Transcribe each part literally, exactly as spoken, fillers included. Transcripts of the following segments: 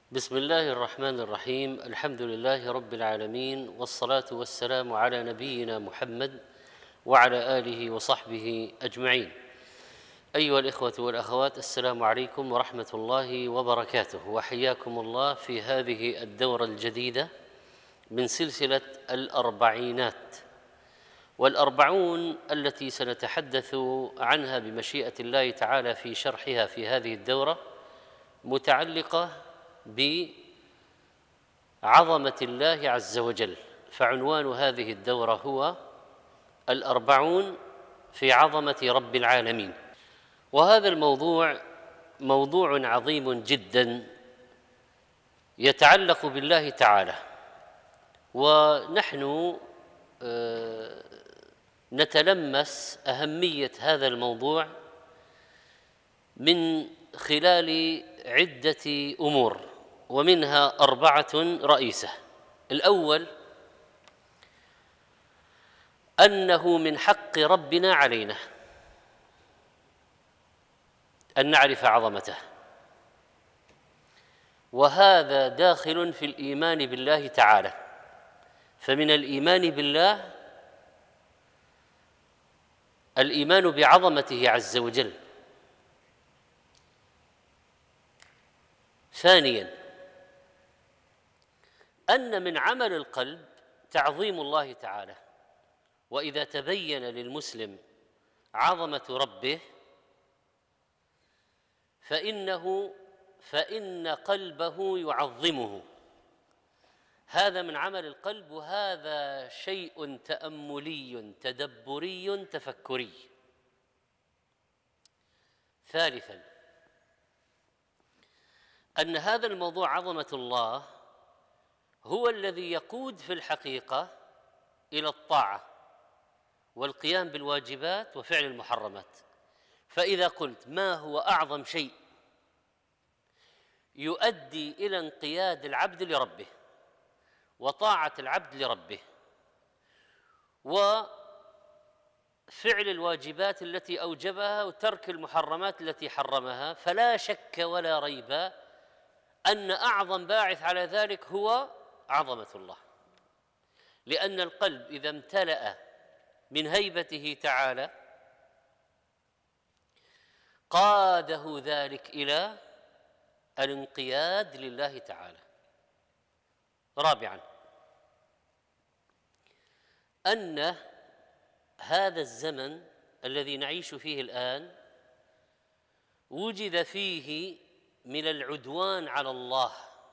بسم الله الرحمن الرحيم. الحمد لله رب العالمين، والصلاة والسلام على نبينا محمد وعلى آله وصحبه أجمعين. أيها الإخوة والأخوات، السلام عليكم ورحمة الله وبركاته، وحياكم الله في هذه الدورة الجديدة من سلسلة الأربعينات. والأربعون التي سنتحدث عنها بمشيئة الله تعالى في شرحها في هذه الدورة متعلقة بعظمة الله عز وجل، فعنوان هذه الدورة هو الأربعون في عظمة رب العالمين. وهذا الموضوع موضوع عظيم جدا يتعلق بالله تعالى، ونحن نتلمس أهمية هذا الموضوع من خلال عدة أمور، ومنها أربعة رئيسة. الأول أنه من حق ربنا علينا أن نعرف عظمته، وهذا داخل في الإيمان بالله تعالى. فمن الإيمان بالله الإيمان بعظمته عز وجل. ثانياً أن من عمل القلب تعظيم الله تعالى، وإذا تبين للمسلم عظمة ربه فإنه فإن قلبه يعظمه. هذا من عمل القلب، وهذا شيء تأملي تدبري تفكري. ثالثاً أن هذا الموضوع عظمة الله هو الذي يقود في الحقيقة إلى الطاعة والقيام بالواجبات وفعل المحرمات. فإذا قلت ما هو أعظم شيء يؤدي إلى انقياد العبد لربه وطاعة العبد لربه وفعل الواجبات التي أوجبها وترك المحرمات التي حرمها، فلا شك ولا ريب أن أعظم باعث على ذلك هو عظمة الله، لأن القلب إذا امتلأ من هيبته تعالى قاده ذلك إلى الانقياد لله تعالى. رابعاً أن هذا الزمن الذي نعيش فيه الآن وجد فيه من العدوان على الله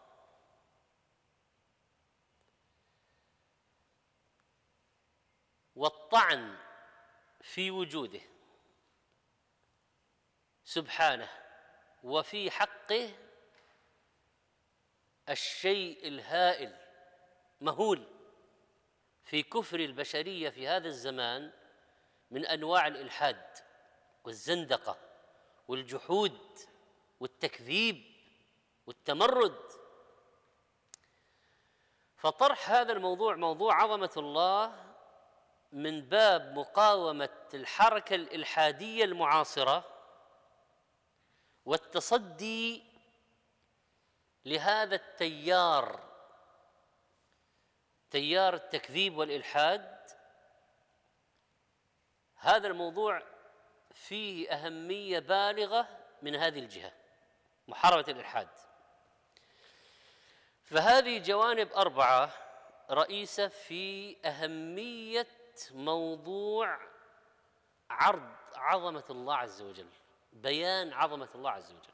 والطعن في وجوده سبحانه، وفي حقه الشيء الهائل مهول في كفر البشرية في هذا الزمان من أنواع الإلحاد والزندقة والجحود والتكذيب والتمرد. فطرح هذا الموضوع، موضوع عظمة الله، من باب مقاومة الحركة الإلحادية المعاصرة والتصدي لهذا التيار، تيار التكذيب والإلحاد. هذا الموضوع فيه أهمية بالغة من هذه الجهة، محاربة الإلحاد. فهذه جوانب أربعة رئيسة في أهمية موضوع عرض عظمة الله عز وجل، بيان عظمة الله عز وجل.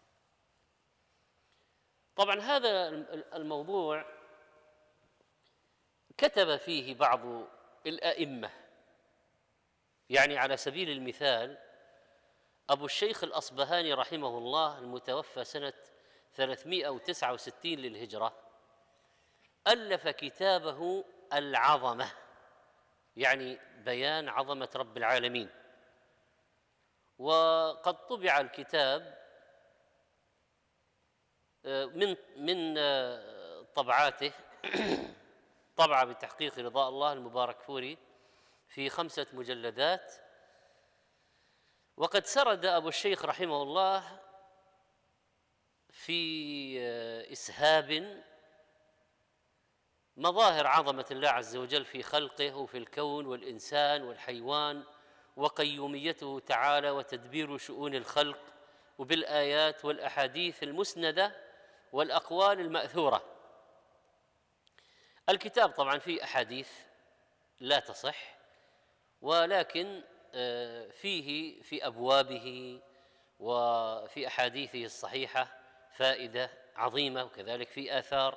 طبعا هذا الموضوع كتب فيه بعض الأئمة، يعني على سبيل المثال أبو الشيخ الأصبهاني رحمه الله المتوفى سنة ثلاثمائة وتسعة وستين للهجرة ألف كتابه العظمة، يعني بيان عظمة رب العالمين. وقد طبع الكتاب من من طبعاته طبعة بتحقيق رضاء الله المبارك فوري في خمسة مجلدات. وقد سرد أبو الشيخ رحمه الله في إسهاب مظاهر عظمة الله عز وجل في خلقه وفي الكون والإنسان والحيوان، وقيوميته تعالى وتدبير شؤون الخلق، وبالآيات والأحاديث المسندة والأقوال المأثورة. الكتاب طبعا فيه أحاديث لا تصح، ولكن فيه في أبوابه وفي أحاديثه الصحيحة فائدة عظيمة، وكذلك في آثار.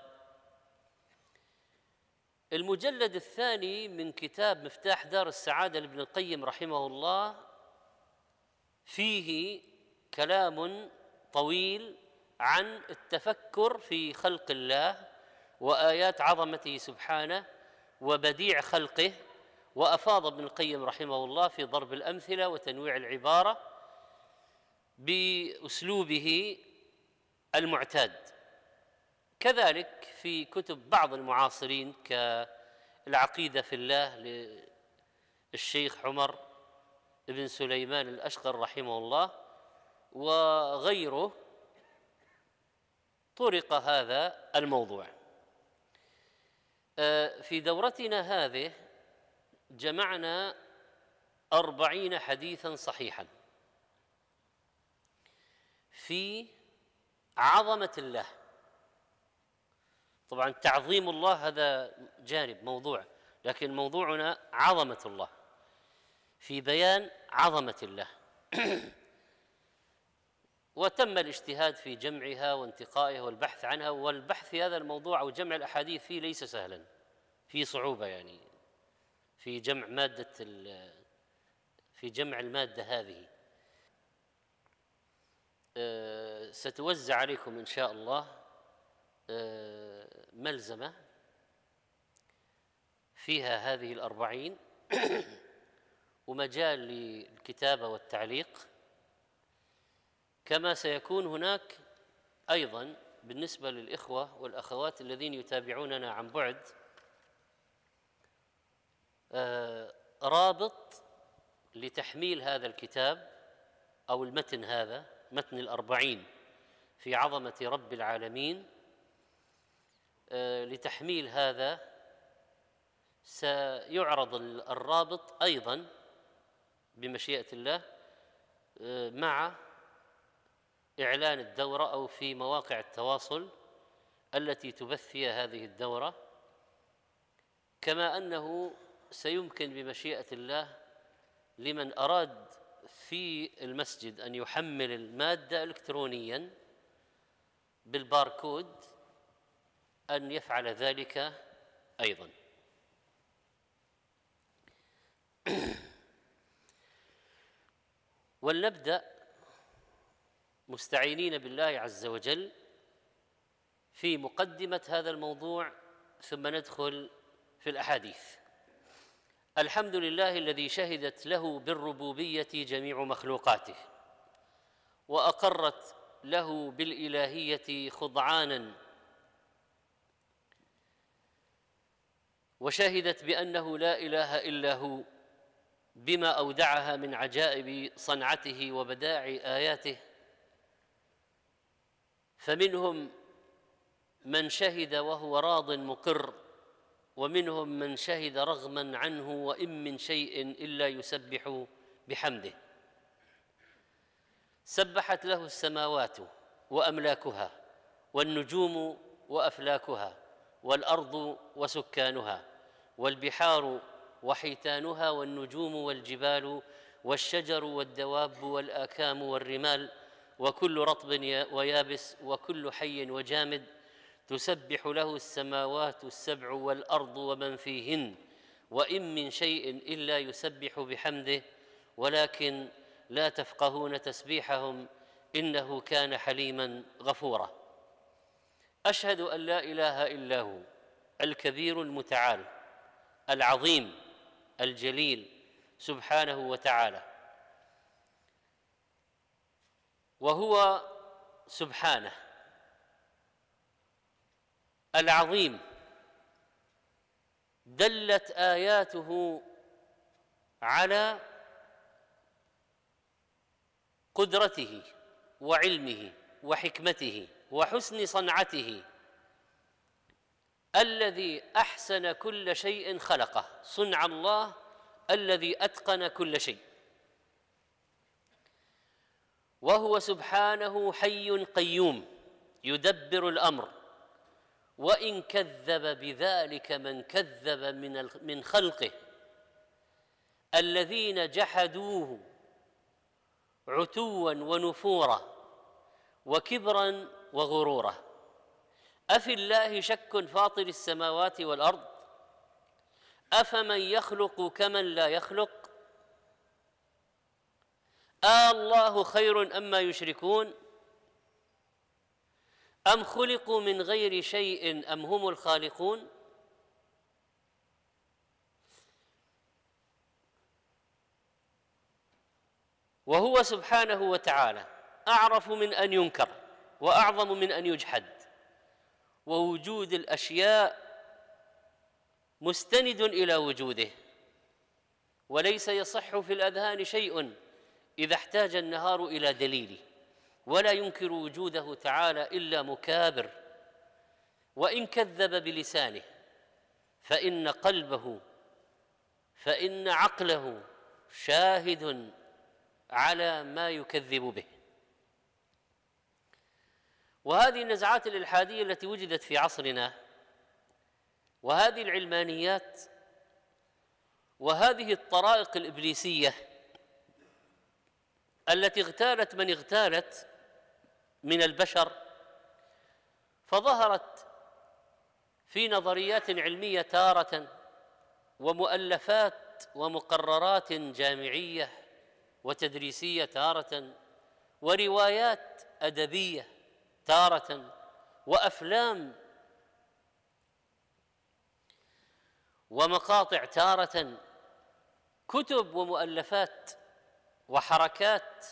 المجلد الثاني من كتاب مفتاح دار السعادة لابن القيم رحمه الله فيه كلام طويل عن التفكر في خلق الله وآيات عظمته سبحانه وبديع خلقه، وأفاض ابن القيم رحمه الله في ضرب الأمثلة وتنويع العبارة بأسلوبه المعتاد. كذلك في كتب بعض المعاصرين كالعقيدة في الله للشيخ عمر بن سليمان الأشقر رحمه الله وغيره طرق هذا الموضوع. في دورتنا هذه جمعنا أربعين حديثا صحيحا في عظمة الله. طبعا تعظيم الله هذا جانب موضوع، لكن موضوعنا عظمة الله، في بيان عظمة الله. وتم الاجتهاد في جمعها وانتقائها والبحث عنها، والبحث في هذا الموضوع أو جمع الأحاديث فيه ليس سهلا، في صعوبة يعني في جمع مادة في جمع المادة هذه. أه ستوزع عليكم إن شاء الله أه ملزمة فيها هذه الأربعين ومجال للكتابة والتعليق، كما سيكون هناك أيضا بالنسبة للإخوة والأخوات الذين يتابعوننا عن بعد أه رابط لتحميل هذا الكتاب أو المتن هذا، متن الأربعين في عظمة رب العالمين. أه لتحميل هذا سيعرض الرابط أيضا بمشيئة الله أه مع إعلان الدورة أو في مواقع التواصل التي تبث فيها هذه الدورة، كما أنه سيمكن بمشيئة الله لمن أراد في المسجد أن يحمل المادة إلكترونيا بالباركود أن يفعل ذلك أيضا. ولنبدأ مستعينين بالله عز وجل في مقدمة هذا الموضوع، ثم ندخل في الأحاديث. الحمد لله الذي شهدت له بالربوبية جميع مخلوقاته، وأقرت له بالإلهية خضعانا، وشهدت بأنه لا إله إلا هو بما أودعها من عجائب صنعته وبداع آياته. فمنهم من شهد وهو راض مقر، ومنهم من شهد رغما عنه، وإن من شيء إلا يسبح بحمده. سبحت له السماوات وأملاكها، والنجوم وأفلاكها، والأرض وسكانها، والبحار وحيتانها، والنجوم والجبال، والشجر والدواب والآكام والرمال، وكل رطب ويابس، وكل حي وجامد، تسبح له السماوات السبع والأرض ومن فيهن، وإن من شيء إلا يسبح بحمده ولكن لا تفقهون تسبيحهم إنه كان حليما غفورا. أشهد أن لا إله إلا هو الكبير المتعال العظيم الجليل سبحانه وتعالى، وهو سبحانه العظيم دلت آياته على قدرته وعلمه وحكمته وحسن صنعته الذي أحسن كل شيء خلقه، صنع الله الذي أتقن كل شيء، وهو سبحانه حي قيوم يدبر الأمر، وإن كذب بذلك من كذب من من خلقه الذين جحدوه عتوا ونفورا وكبرا وغرورا. أفي الله شك فاطر السماوات والأرض أفمن يخلق كمن لا يخلق آه الله خير أما يشركون أم خلقوا من غير شيء أم هم الخالقون. وهو سبحانه وتعالى أعرف من أن ينكر وأعظم من أن يجحد، ووجود الأشياء مستند إلى وجوده، وليس يصح في الأذهان شيء إذا احتاج النهار إلى دليل، ولا ينكر وجوده تعالى إلا مكابر. وإن كذب بلسانه فإن قلبه فإن عقله شاهد على ما يكذب به. وهذه النزعات الإلحادية التي وجدت في عصرنا، وهذه العلمانيات، وهذه الطرائق الإبليسية التي اغتالت من اغتالت من البشر، فظهرت في نظريات علمية تارة، ومؤلفات ومقررات جامعية وتدريسية تارة، وروايات أدبية تارة، وأفلام ومقاطع تارة، كتب ومؤلفات وحركات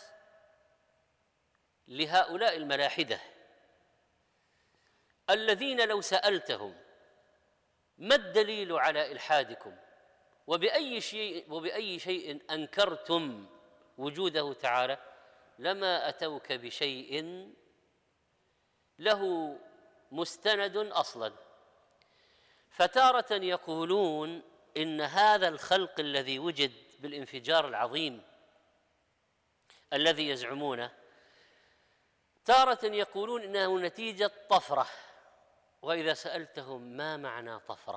لهؤلاء الملاحدة الذين لو سألتهم ما الدليل على إلحادكم وبأي شيء وبأي شيء أنكرتم وجوده تعالى لما أتوك بشيء له مستند أصلا. فتارة يقولون إن هذا الخلق الذي وجد بالانفجار العظيم الذي يزعمونه، تارة يقولون إنه نتيجة طفرة، وإذا سألتهم ما معنى طفرة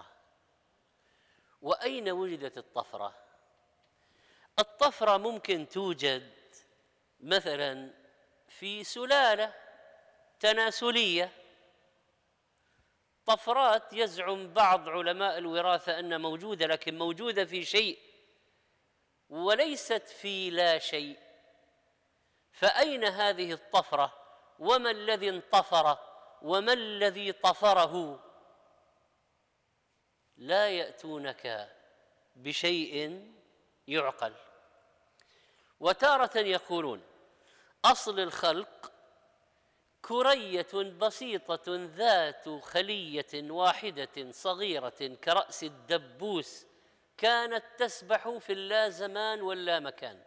وأين وجدت الطفرة؟ الطفرة ممكن توجد مثلا في سلالة تناسلية، طفرات يزعم بعض علماء الوراثة أن موجودة، لكن موجودة في شيء وليست في لا شيء. فأين هذه الطفرة؟ وما الذي انطفر؟ وما الذي طفره؟ لا يأتونك بشيء يعقل. وتارة يقولون أصل الخلق كرية بسيطة ذات خلية واحدة صغيرة كرأس الدبوس كانت تسبح في اللا زمان واللا مكان.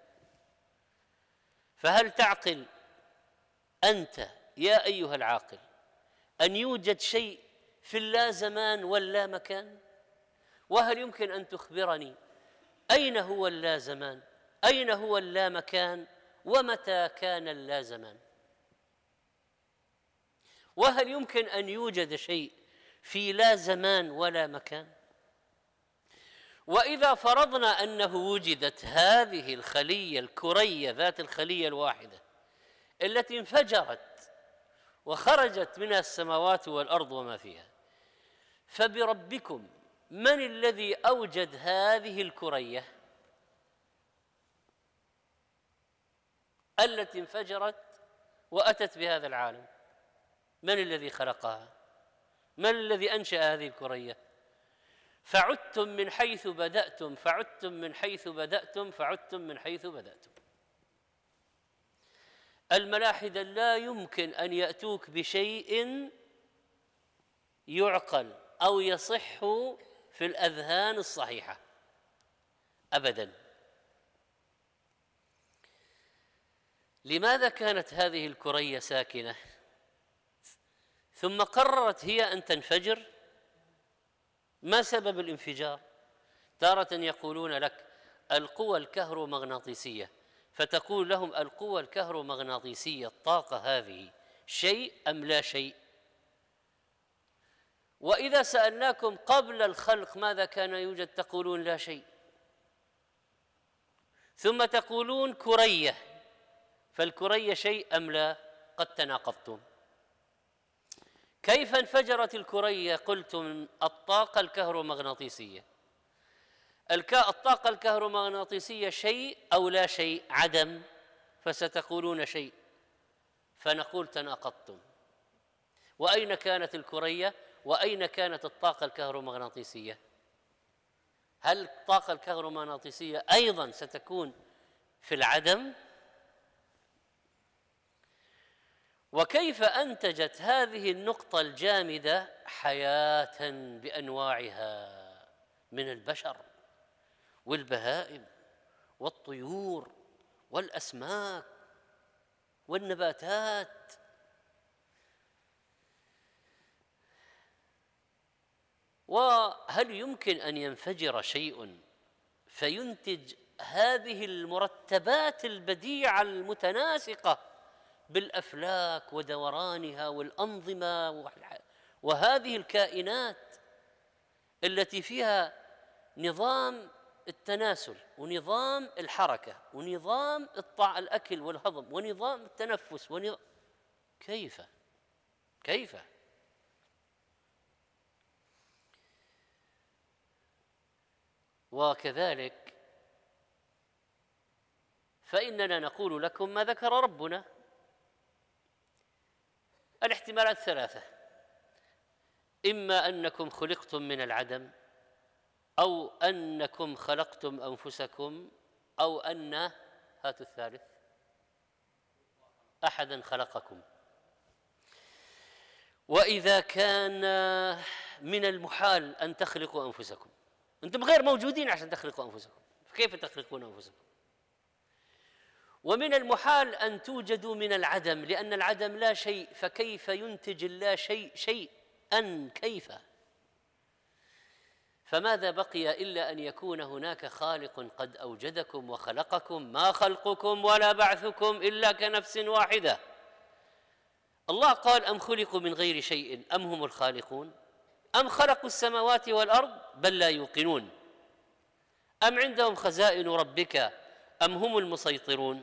فهل تعقل أنت يا أيها العاقل أن يوجد شيء في اللا زمان واللا مكان؟ وهل يمكن أن تخبرني أين هو اللا زمان؟ أين هو اللا مكان؟ ومتى كان اللا زمان؟ وهل يمكن أن يوجد شيء في لا زمان ولا مكان؟ وإذا فرضنا أنه وجدت هذه الخلية الكرية ذات الخلية الواحدة التي انفجرت وخرجت منها السماوات والأرض وما فيها، فبربكم من الذي أوجد هذه الكرية التي انفجرت وأتت بهذا العالم؟ من الذي خلقها؟ من الذي أنشأ هذه الكرية؟ فعدتم من حيث بدأتم فعدتم من حيث بدأتم فعدتم من حيث بدأتم. الملاحدة لا يمكن أن يأتوك بشيء يعقل أو يصح في الأذهان الصحيحة أبداً. لماذا كانت هذه الكرية ساكنة ثم قررت هي أن تنفجر. ما سبب الانفجار؟ تارة يقولون لك القوى الكهرومغناطيسية، فتقول لهم القوى الكهرومغناطيسية الطاقة هذه شيء أم لا شيء؟ وإذا سألناكم قبل الخلق ماذا كان يوجد تقولون لا شيء، ثم تقولون كرية، فالكرية شيء أم لا؟ قد تناقضتم. كيف انفجرت الكرية؟ قلتم الطاقة الكهرومغناطيسية. الطاقة الكهرومغناطيسية شيء أو لا شيء؟ عدم، فستقولون شيء، فنقول تناقضتم. وأين كانت الكرية؟ وأين كانت الطاقة الكهرومغناطيسية؟ هل الطاقة الكهرومغناطيسية أيضا ستكون في العدم؟ وكيف أنتجت هذه النقطة الجامدة حياة بأنواعها من البشر والبهائم والطيور والأسماك والنباتات؟ وهل يمكن أن ينفجر شيء فينتج هذه المرتبات البديعة المتناسقة بالأفلاك ودورانها والأنظمة وهذه الكائنات التي فيها نظام التناسل ونظام الحركة ونظام الأكل والهضم ونظام التنفس ونظام كيف كيف وكذلك فإننا نقول لكم ما ذكر ربنا. الاحتمالات ثلاثة: إما أنكم خلقتم من العدم، أو أنكم خلقتم أنفسكم، أو أن هات الثالث أحدا خلقكم. وإذا كان من المحال أن تخلقوا أنفسكم، أنتم غير موجودين عشان تخلقوا أنفسكم، كيف تخلقون أنفسكم؟ ومن المحال أن توجدوا من العدم، لأن العدم لا شيء، فكيف ينتج اللا شيء شيئا؟ كيف؟ فماذا بقي إلا أن يكون هناك خالق قد أوجدكم وخلقكم؟ ما خلقكم ولا بعثكم إلا كنفس واحدة. الله قال: أم خلقوا من غير شيء أم هم الخالقون أم خلقوا السماوات والأرض بل لا يوقنون أم عندهم خزائن ربك أم هم المسيطرون.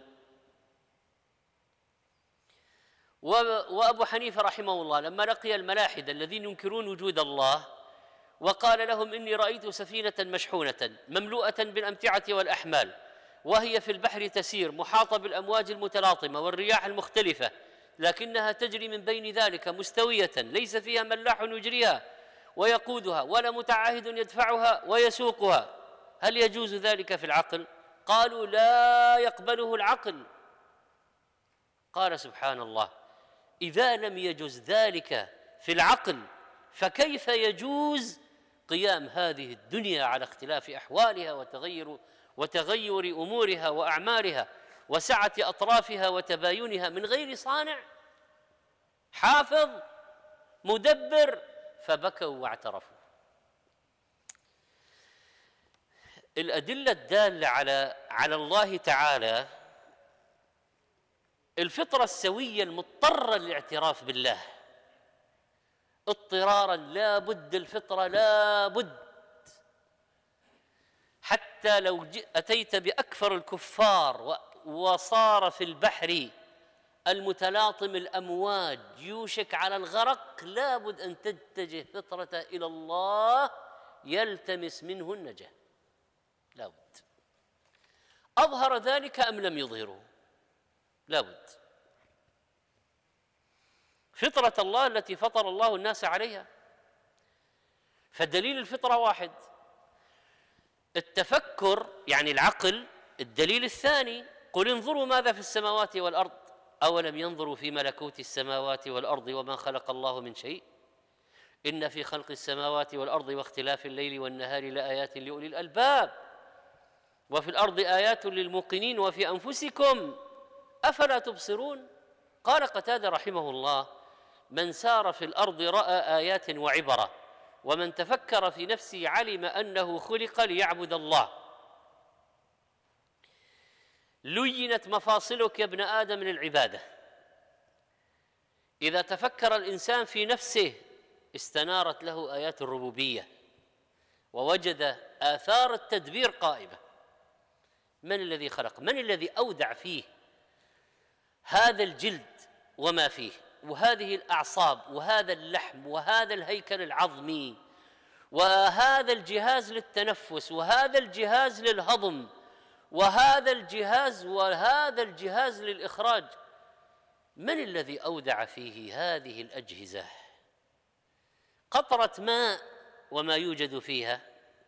وأبو حنيفة رحمه الله لما لقي الملاحدة الذين ينكرون وجود الله وقال لهم: إني رأيت سفينة مشحونة مملوءة بالأمتعة والأحمال وهي في البحر تسير محاطة بالأمواج المتلاطمة والرياح المختلفة، لكنها تجري من بين ذلك مستوية ليس فيها ملاح يجريها ويقودها ولا متعاهد يدفعها ويسوقها، هل يجوز ذلك في العقل؟ قالوا: لا يقبله العقل. قال: سبحان الله، إذا لم يجوز ذلك في العقل فكيف يجوز قيام هذه الدنيا على اختلاف أحوالها وتغير وتغير أمورها وأعمالها وسعة أطرافها وتباينها من غير صانع حافظ مدبر؟ فبكوا واعترفوا. الأدلة الدالة على على الله تعالى الفطرة السوية المضطرة للاعتراف بالله اضطرارا، لا بد الفطرة لا بد، حتى لو أتيت بأكثر الكفار وصار في البحر المتلاطم الأمواج يوشك على الغرق، لا بد أن تتجه فطرة إلى الله يلتمس منه النجاة، لا بد. أظهر ذلك أم لم يظهره؟ لا بد. فطرة الله التي فطر الله الناس عليها، فدليل الفطرة واحد. التفكر يعني العقل الدليل الثاني: قل انظروا ماذا في السماوات والأرض أولم ينظروا في ملكوت السماوات والأرض وما خلق الله من شيء إن في خلق السماوات والأرض واختلاف الليل والنهار لآيات لأولي الألباب وفي الأرض آيات للموقنين وفي أنفسكم أفلا تبصرون. قال قتادة رحمه الله: من سار في الأرض رأى آيات وعبرة، ومن تفكر في نفسه علم أنه خلق ليعبد الله. لينت مفاصلك يا ابن آدم للعبادة. إذا تفكر الإنسان في نفسه استنارت له آيات الربوبية ووجد آثار التدبير قائمة. من الذي خلق؟ من الذي أودع فيه هذا الجلد وما فيه، وهذه الأعصاب، وهذا اللحم، وهذا الهيكل العظمي، وهذا الجهاز للتنفس، وهذا الجهاز للهضم، وهذا الجهاز وهذا الجهاز للإخراج؟ من الذي أودع فيه هذه الأجهزة؟ قطرة ماء وما يوجد فيها،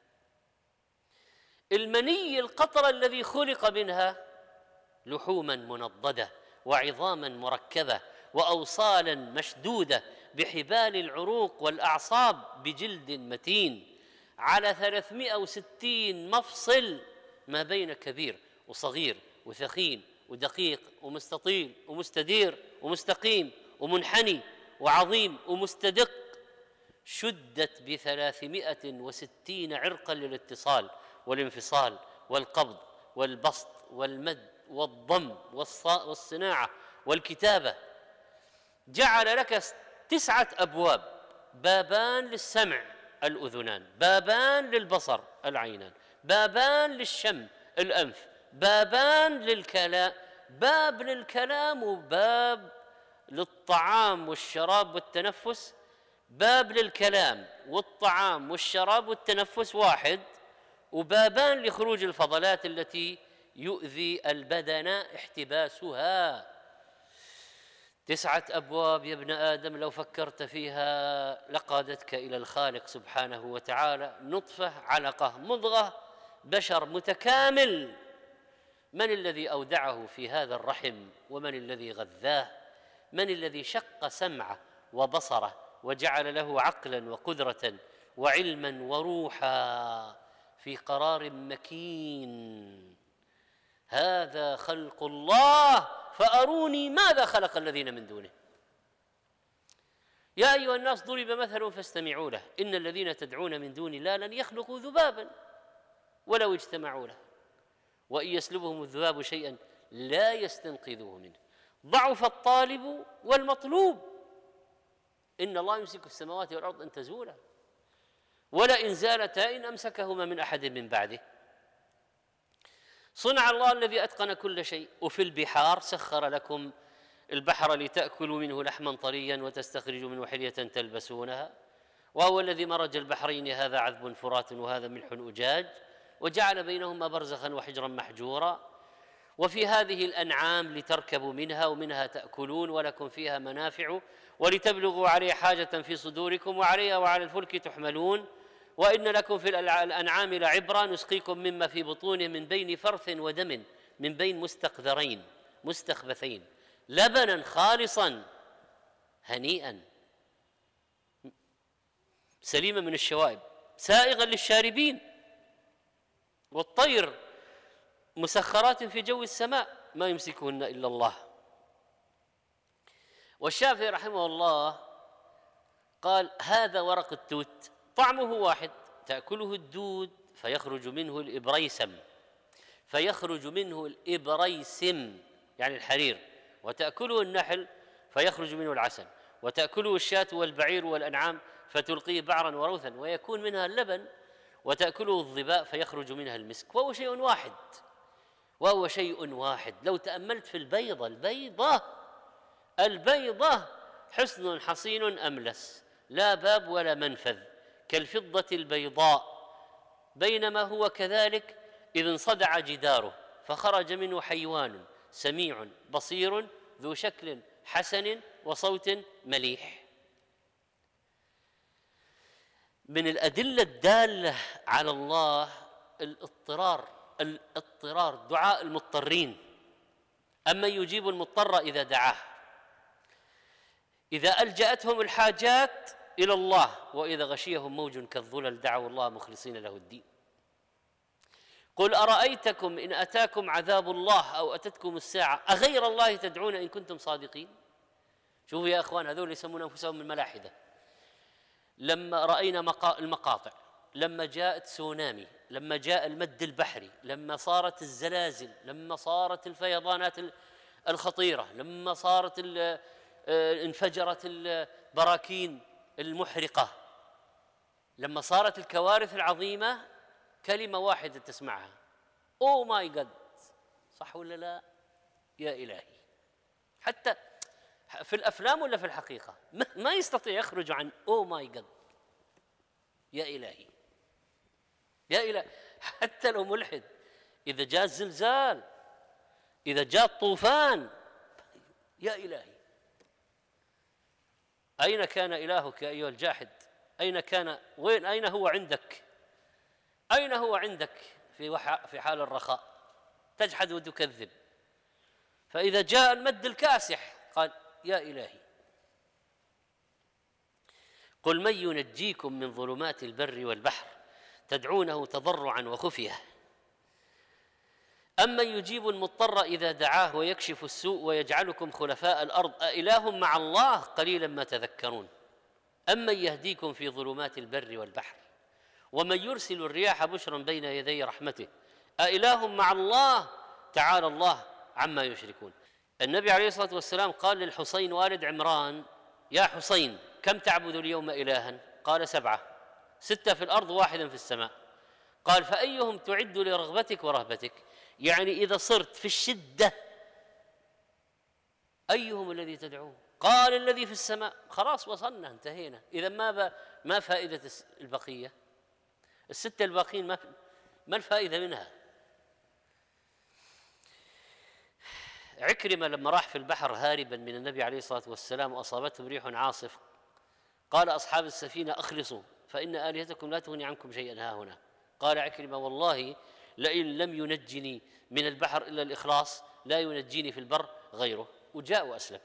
المني القطرة الذي خلق منها لحوما منضدة وعظاما مركبة وأوصالا مشدودة بحبال العروق والأعصاب بجلد متين على ثلاثمائة وستين مفصل ما بين كبير وصغير وثخين ودقيق ومستطيل ومستدير ومستقيم ومنحني وعظيم ومستدق، شدت بثلاثمائة وستين عرقا للاتصال والانفصال والقبض والبسط والمد والضم والصناعة والكتابة. جعل لك تسعة أبواب: بابان للسمع الأذنان، بابان للبصر العينان، بابان للشم الأنف، بابان للكلام، باب للكلام وباب للطعام والشراب والتنفس. باب للكلام والطعام والشراب والتنفس واحد، وبابان لخروج الفضلات التي يؤذي البدن احتباسها. تسعة أبواب يا ابن آدم، لو فكرت فيها لقادتك إلى الخالق سبحانه وتعالى. نطفة، علقة، مضغة، بشر متكامل. من الذي أودعه في هذا الرحم؟ ومن الذي غذاه؟ من الذي شق سمعه وبصره وجعل له عقلا وقدرة وعلما وروحا في قرار مكين؟ هذا خلق الله، فأروني ماذا خلق الذين من دونه. يا أيها الناس ضرب مثل فاستمعوا له، إن الذين تدعون من دون الله لن يخلقوا ذبابا ولو اجتمعوا له، وإن يسلبهم الذباب شيئا لا يستنقذوه منه، ضعف الطالب والمطلوب. إن الله يمسك السماوات والأرض أن تزولا ولئن زالتا إن أمسكهما من أحد من بعده. صنع الله الذي أتقن كل شيء. وفي البحار سخر لكم البحر لتأكلوا منه لحما طريا وتستخرجوا منه حلية تلبسونها، وهو الذي مرج البحرين هذا عذب فرات وهذا ملح أجاج، وجعل بينهما برزخا وحجرا محجورا. وفي هذه الأنعام لتركبوا منها ومنها تأكلون ولكم فيها منافع ولتبلغوا عليه حاجة في صدوركم وعليها وعلى الفلك تحملون. وإن لكم في الأنعام لعبرة نسقيكم مما في بطونه من بين فرث ودم من بين مستقذرين مستخبثين لبنا خالصا هنيئا سليما من الشوائب سائغا للشاربين. والطير مسخرات في جو السماء ما يمسكهن إلا الله. والشافعي رحمه الله قال: هذا ورق التوت طعمه واحد، تأكله الدود فيخرج منه الإبريسم فيخرج منه الإبريسم يعني الحرير، وتأكله النحل فيخرج منه العسل، وتأكله الشاة والبعير والأنعام فتلقيه بعرا وروثا ويكون منها اللبن، وتأكله الظباء فيخرج منها المسك، وهو شيء واحد وهو شيء واحد. لو تأملت في البيضة البيضة البيضة حصن حصين أملس لا باب ولا منفذ كالفضة البيضاء، بينما هو كذلك إذ انصدع جداره فخرج منه حيوان سميع بصير ذو شكل حسن وصوت مليح. من الأدلة الدالة على الله الاضطرار الاضطرار دعاء المضطرين. أما يجيب المضطر إذا دعاه، إذا ألجأتهم الحاجات إلى الله، وإذا غشيهم موج كالظلل دعوا الله مخلصين له الدين. قل أرأيتكم إن أتاكم عذاب الله أو أتتكم الساعة أغير الله تدعون إن كنتم صادقين. شوفوا يا أخوان، هذول يسمون أنفسهم الملاحدة. لما رأينا المقاطع، لما جاءت تسونامي، لما جاء المد البحري، لما صارت الزلازل، لما صارت الفيضانات الخطيرة، لما صارت انفجرت البراكين المحرقة، لما صارت الكوارث العظيمة، كلمة واحدة تسمعها: أوه ماي جاد. صح ولا لا؟ يا إلهي. حتى في الأفلام ولا في الحقيقة ما يستطيع يخرج عن أوه ماي جاد. يا إلهي يا إلهي. حتى لو ملحد، إذا جاء الزلزال، إذا جاء الطوفان، يا إلهي. أين كان إلهك أيها الجاحد؟ أين كان؟ وين؟ أين هو عندك؟ أين هو عندك في في حال الرخاء؟ تجحد وتكذب. فإذا جاء المد الكاسح قال: يا إلهي. قل من ينجيكم من ظلمات البر والبحر تدعونه تضرعا وخفية أمن يجيب المضطر إذا دعاه ويكشف السوء ويجعلكم خلفاء الأرض أإله مع الله قليلا ما تذكرون أمن يهديكم في ظلمات البر والبحر ومن يرسل الرياح بشرا بين يدي رحمته أإله مع الله تعالى الله عما يشركون. النبي عليه الصلاة والسلام قال للحسين والد عمران: يا حسين كم تعبد اليوم إلها؟ قال: سبعة، ستة في الأرض واحدا في السماء. قال: فأيهم تعد لرغبتك ورهبتك؟ يعني إذا صرت في الشدة أيهم الذي تدعوه؟ قال: الذي في السماء. خلاص وصلنا، انتهينا. إذا ما ما فائدة البقية؟ الستة الباقين ما ما الفائدة منها؟ عكرمة لما راح في البحر هاربا من النبي عليه الصلاة والسلام وأصابته ريح عاصف، قال أصحاب السفينة: أخلصوا فإن آلهتكم لا تغني عنكم شيئا ها هنا. قال عكرمة: والله لئن لم ينجني من البحر إلا الإخلاص لا ينجيني في البر غيره. وجاء وأسلم.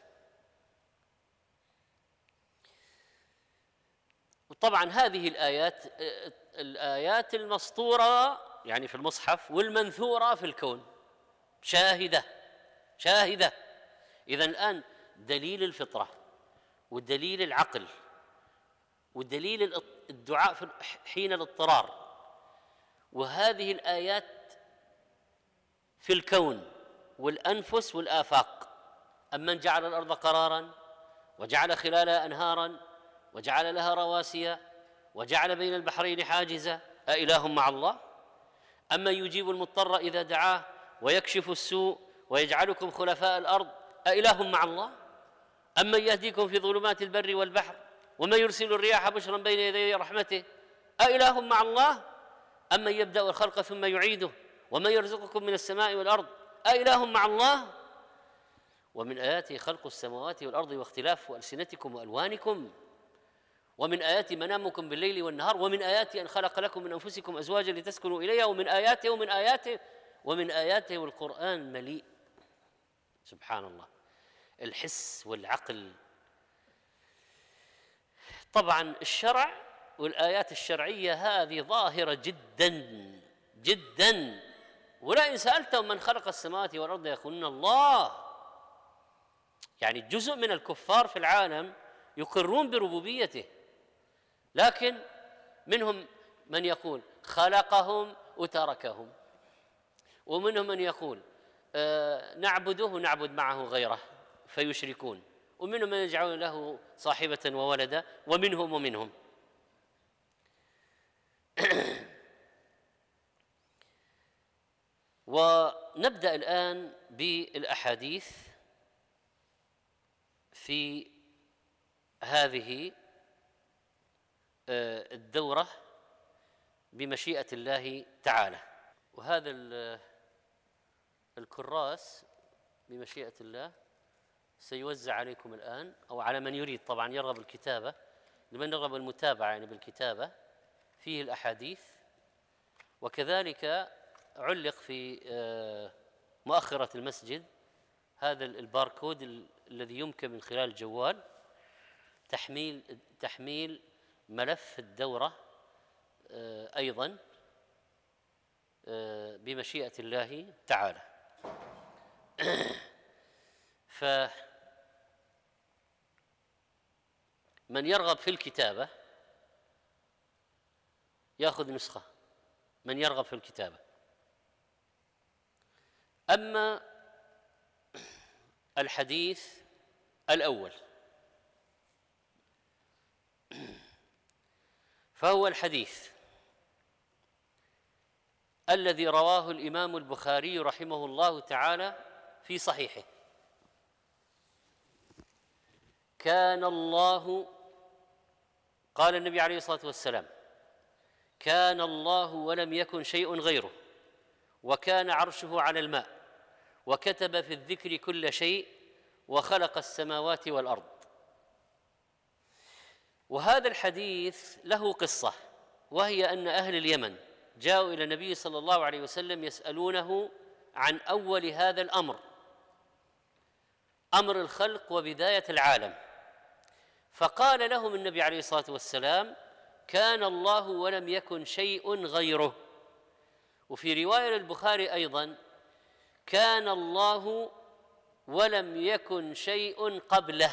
وطبعا هذه الآيات الآيات المسطورة يعني في المصحف والمنثورة في الكون شاهدة شاهدة. إذن الآن دليل الفطرة ودليل العقل ودليل الدعاء في حين الاضطرار، وهذه الآيات في الكون والأنفس والآفاق. أمن جعل الأرض قرارا وجعل خلالها أنهارا وجعل لها رواسي وجعل بين البحرين حاجزا أإله مع الله؟ أمن يجيب المضطر إذا دعاه ويكشف السوء ويجعلكم خلفاء الأرض أإله مع الله؟ أمن يهديكم في ظلمات البر والبحر ومن يرسل الرياح بشرا بين يدي رحمته أإله مع الله؟ أمن يبدأ الخلق ثم يعيده ومن يرزقكم من السماء والأرض أإله مع الله؟ ومن آياته خلق السماوات والأرض واختلاف ألسنتكم وألوانكم ومن آياته منامكم بالليل والنهار ومن آياته أن خلق لكم من أنفسكم أزواجا لتسكنوا إليها ومن آياته ومن آياته ومن آياته والقرآن مليء. سبحان الله. الحس والعقل. طبعا الشرع والآيات الشرعية هذه ظاهرة جدا جدا، ولئن سألتهم من خلق السماوات والأرض يقولون الله. يعني جزء من الكفار في العالم يقرون بربوبيته، لكن منهم من يقول خلقهم وتركهم، ومنهم من يقول آه نعبده ونعبد معه غيره فيشركون، ومنهم من يجعلون له صاحبة وولدا، ومنهم ومنهم ونبدأ الآن بالأحاديث في هذه الدورة بمشيئة الله تعالى. وهذا الكراس بمشيئة الله سيوزع عليكم الآن، أو على من يريد طبعا يرغب الكتابة، لمن يرغب المتابعة يعني بالكتابة، فيه الأحاديث، وكذلك علق في مؤخرة المسجد هذا الباركود الذي يمكن من خلال الجوال تحميل تحميل ملف الدورة أيضا بمشيئة الله تعالى. ف من يرغب في الكتابة يأخذ نسخة، من يرغب في الكتابة. أما الحديث الأول فهو الحديث الذي رواه الإمام البخاري رحمه الله تعالى في صحيحه: كان الله، قال النبي عليه الصلاة والسلام: كان الله ولم يكن شيء غيره، وكان عرشه على الماء، وكتب في الذكر كل شيء، وخلق السماوات والأرض. وهذا الحديث له قصة، وهي أن أهل اليمن جاءوا إلى النبي صلى الله عليه وسلم يسألونه عن أول هذا الأمر، أمر الخلق وبداية العالم، فقال لهم النبي عليه الصلاة والسلام: كان الله ولم يكن شيء غيره. وفي رواية للبخاري أيضا: كان الله ولم يكن شيء قبله.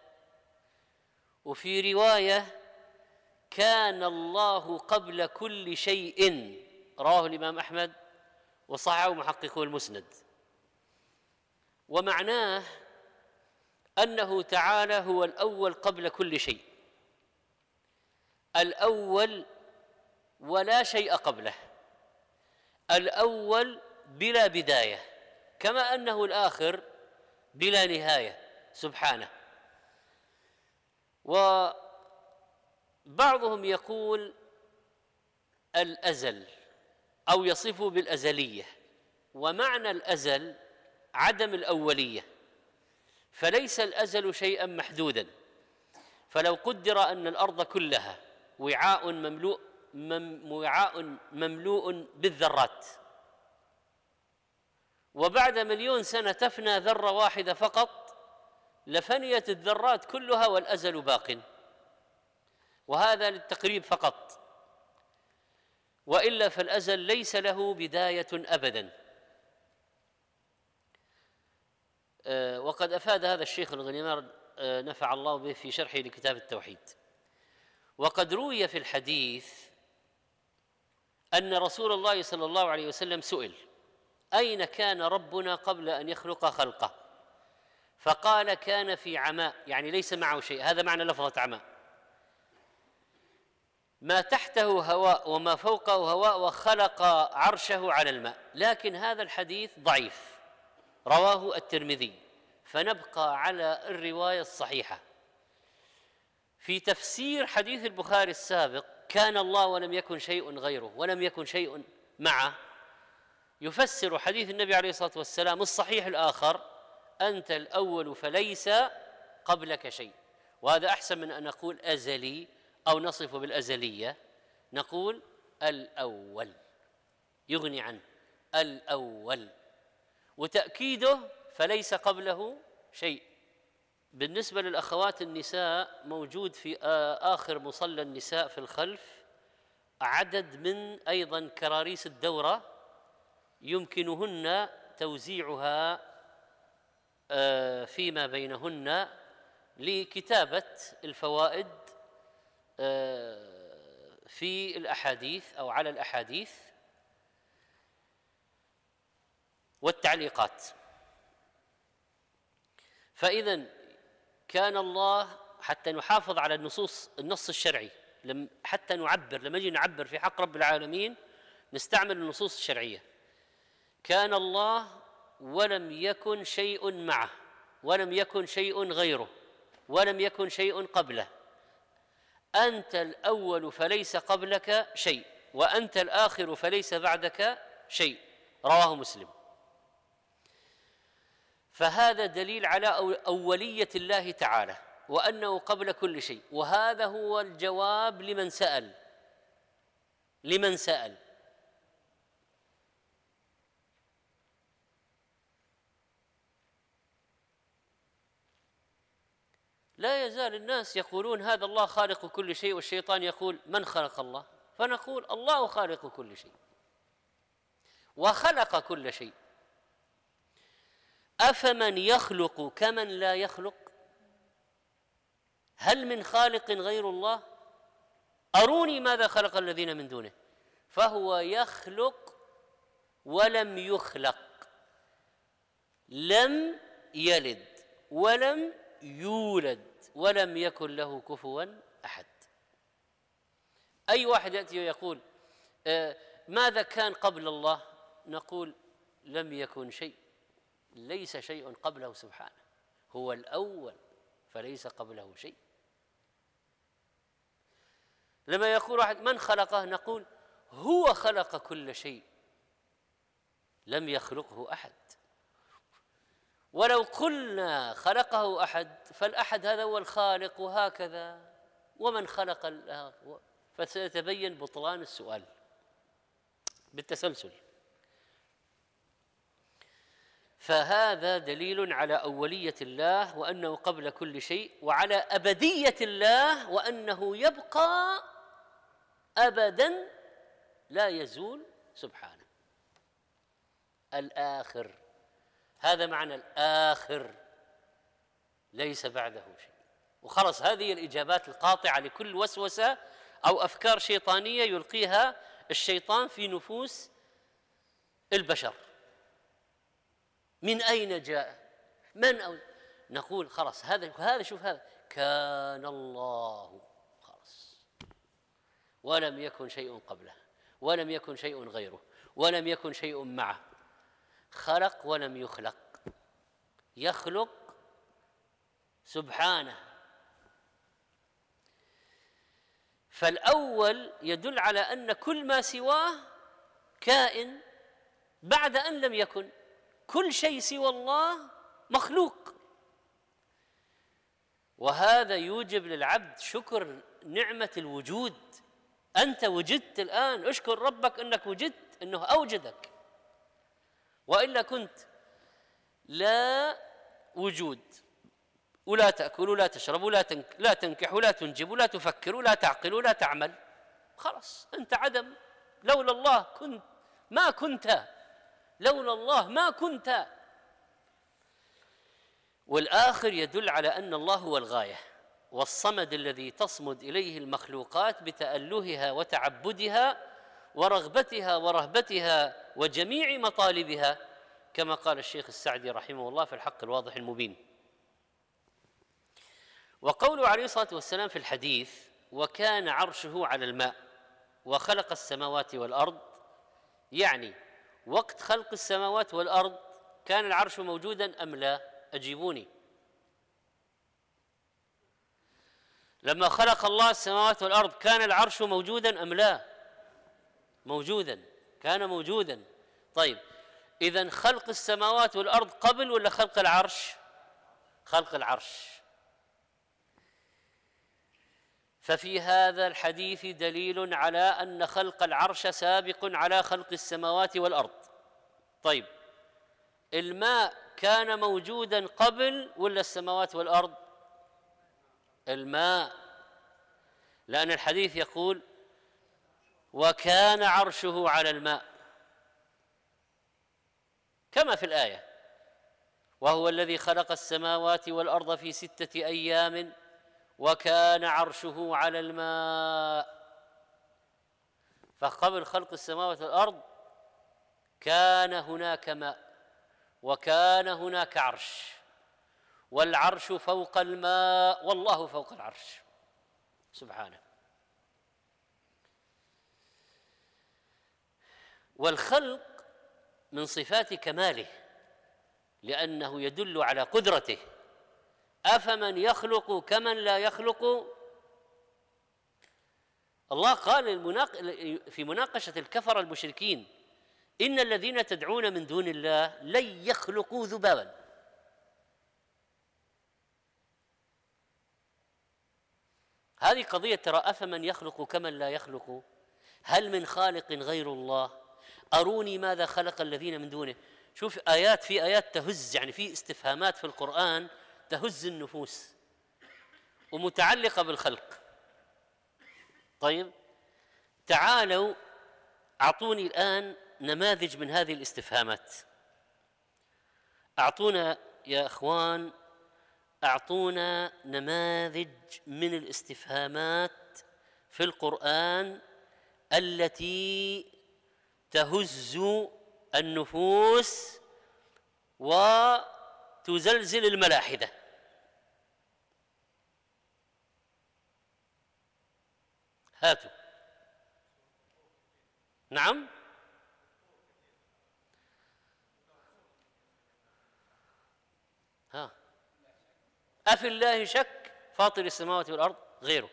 وفي رواية: كان الله قبل كل شيء، رواه الإمام أحمد وصححه محققو المسند. ومعناه أنه تعالى هو الأول قبل كل شيء، الأول ولا شيء قبله، الأول بلا بداية، كما أنه الآخر بلا نهاية سبحانه. وبعضهم يقول الأزل أو يصف بالأزلية، ومعنى الأزل عدم الأولية، فليس الأزل شيئا محدودا. فلو قدر أن الأرض كلها وعاء مملوء مم وعاء مملوء بالذرات، وبعد مليون سنة تفنى ذرة واحدة فقط، لفنيت الذرات كلها والأزل باق، وهذا للتقريب فقط، وإلا فالأزل ليس له بداية أبدا. أه وقد أفاد هذا الشيخ الغنيمار أه نفع الله به في شرحه لكتاب التوحيد. وقد روي في الحديث أن رسول الله صلى الله عليه وسلم سئل: أين كان ربنا قبل أن يخلق خلقه؟ فقال: كان في عماء، يعني ليس معه شيء، هذا معنى لفظة عماء، ما تحته هواء وما فوقه هواء، وخلق عرشه على الماء. لكن هذا الحديث ضعيف، رواه الترمذي، فنبقى على الرواية الصحيحة. في تفسير حديث البخاري السابق: كان الله ولم يكن شيء غيره ولم يكن شيء معه، يفسر حديث النبي عليه الصلاة والسلام الصحيح الآخر: أنت الأول فليس قبلك شيء. وهذا أحسن من أن نقول أزلي أو نصف بالأزلية، نقول الأول، يغني عنه الأول، وتأكيده فليس قبله شيء. بالنسبة للأخوات النساء، موجود في آخر مصلى النساء في الخلف عدد من أيضا كراريس الدورة يمكنهن توزيعها فيما بينهن لكتابة الفوائد في الأحاديث أو على الأحاديث والتعليقات. فإذا كان الله، حتى نحافظ على النصوص النص الشرعي، حتى نعبر لما نجي نعبر في حق رب العالمين نستعمل النصوص الشرعية. كان الله ولم يكن شيء معه، ولم يكن شيء غيره، ولم يكن شيء قبله. أنت الأول فليس قبلك شيء، وأنت الآخر فليس بعدك شيء، رواه مسلم. فهذا دليل على أولية الله تعالى، وأنه قبل كل شيء. وهذا هو الجواب لمن سأل لمن سأل لا يزال الناس يقولون هذا الله خالق كل شيء، والشيطان يقول من خلق الله؟ فنقول الله خالق كل شيء وخلق كل شيء. أفمن يخلق كمن لا يخلق؟ هل من خالق غير الله؟ أروني ماذا خلق الذين من دونه. فهو يخلق ولم يخلق، لم يلد ولم يولد ولم يكن له كفوا أحد. أي واحد يأتي ويقول آه ماذا كان قبل الله؟ نقول لم يكن شيء، ليس شيء قبله سبحانه، هو الأول فليس قبله شيء. لما يقول واحد من خلقه؟ نقول هو خلق كل شيء، لم يخلقه أحد. ولو قلنا خلقه أحد فالأحد هذا هو الخالق، وهكذا ومن خلق الآخر، فسيتبين بطلان السؤال بالتسلسل. فهذا دليل على أولية الله وأنه قبل كل شيء، وعلى أبدية الله وأنه يبقى أبدا لا يزول سبحانه. الآخر، هذا معنى الآخر، ليس بعده شيء. وخلص هذه الإجابات القاطعة لكل وسوسة أو أفكار شيطانية يلقيها الشيطان في نفوس البشر. من أين جاء؟ من أو نقول خلاص هذا هذا شوف هذا كان الله، خلاص، ولم يكن شيء قبله ولم يكن شيء غيره ولم يكن شيء معه، خلق ولم يخلق، يخلق سبحانه. فالأول يدل على أن كل ما سواه كائن بعد أن لم يكن، كل شيء سوى الله مخلوق. وهذا يوجب للعبد شكر نعمة الوجود. أنت وجدت الآن، اشكر ربك أنك وجدت، أنه أوجدك، وإلا كنت لا وجود، ولا تأكل ولا تشرب ولا تنك لا تنكح ولا تنجب ولا تفكر ولا تعقل ولا تعمل، خلاص أنت عدم. لولا الله كنت ما كنت، لولا الله ما كنت. والآخر يدل على أن الله هو الغاية والصمد الذي تصمد إليه المخلوقات بتألهها وتعبدها ورغبتها ورهبتها وجميع مطالبها، كما قال الشيخ السعدي رحمه الله في الحق الواضح المبين. وقوله عليه الصلاة والسلام في الحديث وكان عرشه على الماء وخلق السماوات والأرض، يعني وقت خلق السماوات والأرض كان العرش موجودا أم لا؟ أجيبوني. لما خلق الله السماوات والأرض كان العرش موجودا أم لا؟ موجودا، كان موجودا. طيب إذن خلق السماوات والأرض قبل ولا خلق العرش؟ خلق العرش. ففي هذا الحديث دليل على أن خلق العرش سابق على خلق السماوات والأرض. طيب الماء كان موجودا قبل ولا السماوات والأرض؟ الماء، لأن الحديث يقول وكان عرشه على الماء كما في الآية وهو الذي خلق السماوات والأرض في ستة أيام وكان عرشه على الماء. فقبل خلق السماوات والأرض كان هناك ماء وكان هناك عرش، والعرش فوق الماء والله فوق العرش سبحانه. والخلق من صفات كماله لأنه يدل على قدرته. أفمن يخلق كمن لا يخلق؟ الله قال في مناقشة الكفر المشركين إن الذين تدعون من دون الله لن يخلقوا ذبابا. هذه قضية ترى أفمن يخلق كمن لا يخلق، هل من خالق غير الله؟ أروني ماذا خلق الذين من دونه. شوف آيات في آيات تهز، يعني في استفهامات في القرآن تهز النفوس ومتعلقة بالخلق. طيب تعالوا أعطوني الآن نماذج من هذه الاستفهامات. أعطونا يا أخوان أعطونا نماذج من الاستفهامات في القرآن التي تهز النفوس وتزلزل الملاحدة. هاتوا. نعم. ها. أفي الله شك فاطر السماوات والأرض غيره.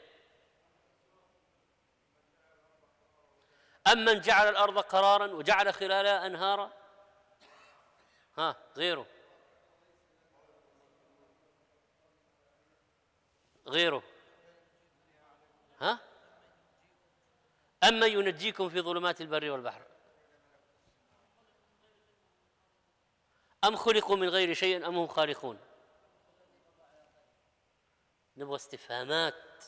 أمن جعل الأرض قرارا وجعل خلالها أنهارا. ها غيره. غيره. ها. أمن ينجيكم في ظلمات البر والبحر أم خلقوا من غير شيء أم هم خالقون. نبغى استفهامات.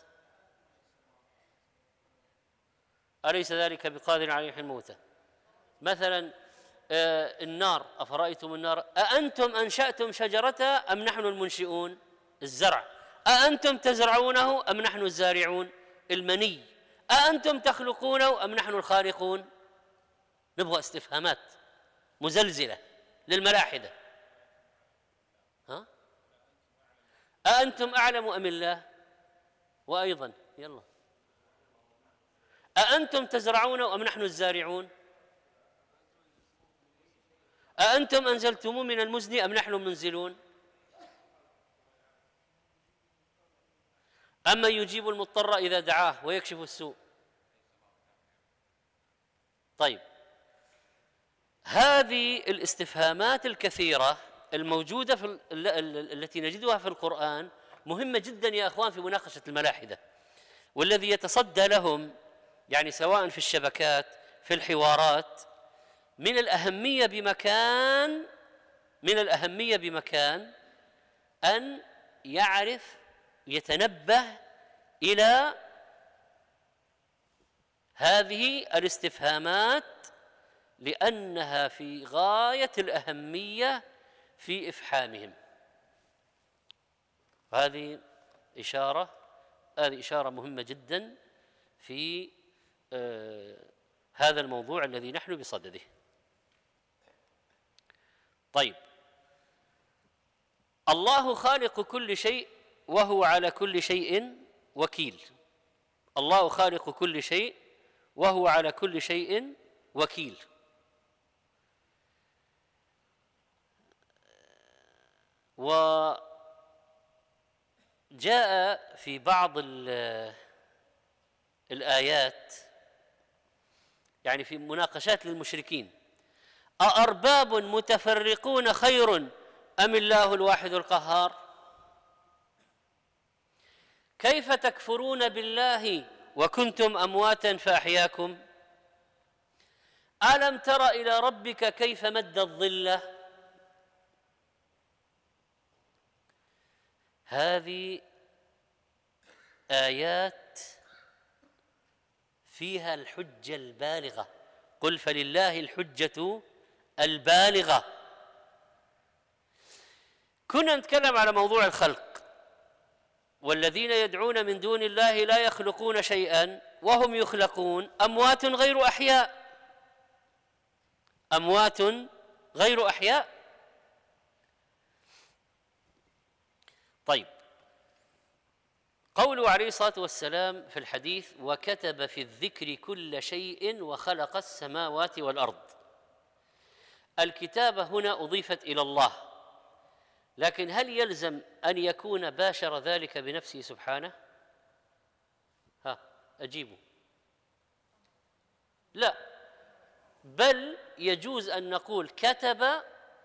أليس ذلك بقادر على يحيي الموتى. مثلا آه النار، أفرأيتم النار أأنتم أنشأتم شجرتها أم نحن المنشئون. الزرع أأنتم تزرعونه أم نحن الزارعون. المني أأنتم تخلقونه أم نحن الخالقون. نبغى استفهامات مزلزلة للملاحدة. ها؟ أأنتم أعلم أم الله. وأيضا يلا أأنتم تزرعونه أم نحن الزارعون. أأنتم أنزلتموه من المزن أم نحن المنزلون. أما يجيب المضطر إذا دعاه ويكشف السوء. طيب هذه الاستفهامات الكثيرة الموجودة في التي نجدها في القرآن مهمة جدا يا أخوان في مناقشة الملاحدة، والذي يتصدى لهم يعني سواء في الشبكات في الحوارات من الأهمية بمكان من الأهمية بمكان أن يعرف يتنبه إلى هذه الاستفهامات لأنها في غاية الأهمية في إفحامهم. هذه إشارة هذه إشارة مهمة جدا في آه هذا الموضوع الذي نحن بصدده. طيب الله خالق كل شيء وهو على كل شيء وكيل. الله خالق كل شيء وهو على كل شيء وكيل. وجاء في بعض الآيات يعني في مناقشات للمشركين أأرباب متفرقون خير أم الله الواحد القهار. كيف تكفرون بالله وكنتم أمواتا فأحياكم. ألم تر إلى ربك كيف مد الظل. هذه آيات فيها الحجة البالغة. قل فلله الحجة البالغة. كنا نتكلم على موضوع الخلق، والذين يدعون من دون الله لا يخلقون شيئا وهم يخلقون أموات غير أحياء. أموات غير أحياء. طيب قوله عليه الصلاة والسلام في الحديث وكتب في الذكر كل شيء وخلق السماوات والأرض. الكتابة هنا أضيفت إلى الله، لكن هل يلزم أن يكون باشر ذلك بنفسه سبحانه؟ ها أجيبوا. لا، بل يجوز أن نقول كتب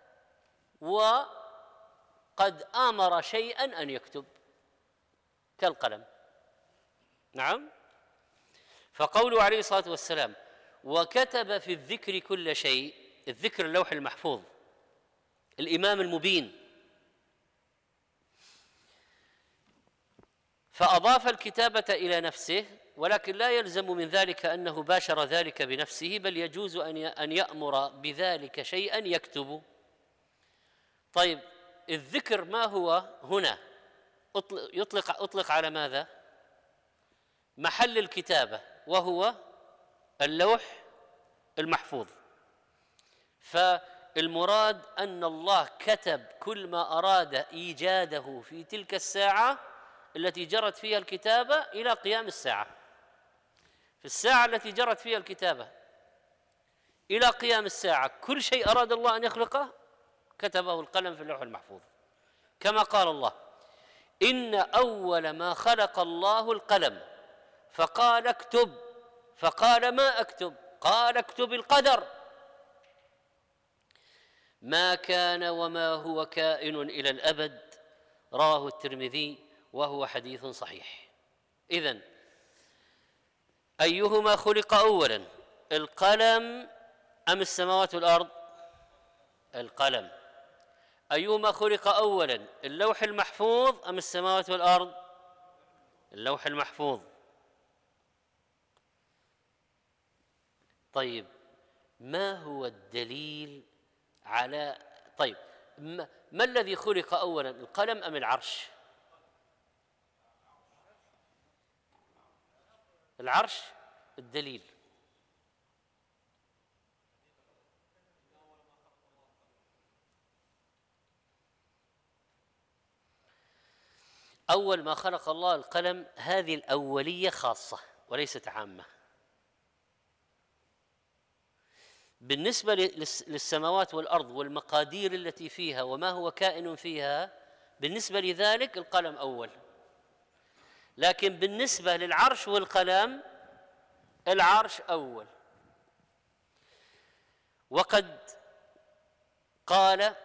وقد آمر شيئا أن يكتب كالقلم. نعم. فقوله عليه الصلاة والسلام وكتب في الذكر كل شيء، الذكر اللوح المحفوظ الإمام المبين، فأضاف الكتابة إلى نفسه، ولكن لا يلزم من ذلك أنه باشر ذلك بنفسه، بل يجوز أن يأمر بذلك شيئا يكتب. طيب الذكر ما هو هنا؟ يطلق أطلق على ماذا؟ محل الكتابة، وهو اللوح المحفوظ. فالمراد أن الله كتب كل ما أراد إيجاده في تلك الساعة التي جرت فيها الكتابة إلى قيام الساعة. في الساعة التي جرت فيها الكتابة إلى قيام الساعة كل شيء أراد الله أن يخلقه كتبه القلم في اللوح المحفوظ، كما قال الله: إن أول ما خلق الله القلم فقال اكتب، فقال ما أكتب؟ قال اكتب القدر، ما كان وما هو كائن إلى الأبد. رواه الترمذي وهو حديث صحيح. إذن أيهما خلق أولا، القلم أم السماوات والأرض؟ القلم. أيهما خلق أولا، اللوح المحفوظ أم السماوات والأرض؟ اللوح المحفوظ. طيب ما هو الدليل على طيب ما, ما الذي خلق أولا، القلم أم العرش؟ العرش. الدليل؟ أول ما خلق الله القلم، هذه الأولية خاصة وليست عامة. بالنسبة للسماوات والأرض والمقادير التي فيها وما هو كائن فيها، بالنسبة لذلك القلم أول. لكن بالنسبة للعرش والقلم، العرش أول. وقد قال: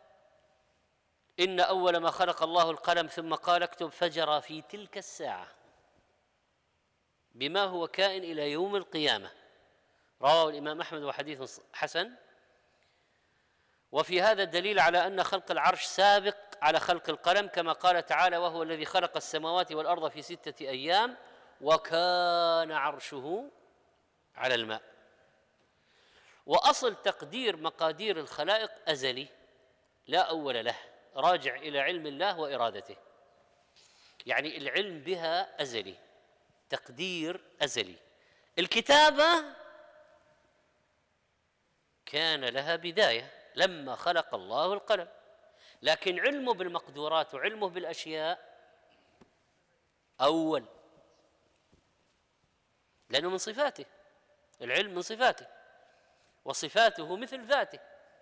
إن أول ما خلق الله القلم ثم قال اكتب، فجرى في تلك الساعة بما هو كائن إلى يوم القيامة. رواه الإمام أحمد وحديث حسن. وفي هذا الدليل على أن خلق العرش سابق على خلق القلم، كما قال تعالى: وهو الذي خلق السماوات والأرض في ستة أيام وكان عرشه على الماء. وأصل تقدير مقادير الخلائق أزلي لا أول له، راجع إلى علم الله وإرادته. يعني العلم بها أزلي، تقدير أزلي. الكتابة كان لها بداية لما خلق الله القلم، لكن علمه بالمقدورات وعلمه بالأشياء أول، لأنه من صفاته. العلم من صفاته، وصفاته مثل ذاته.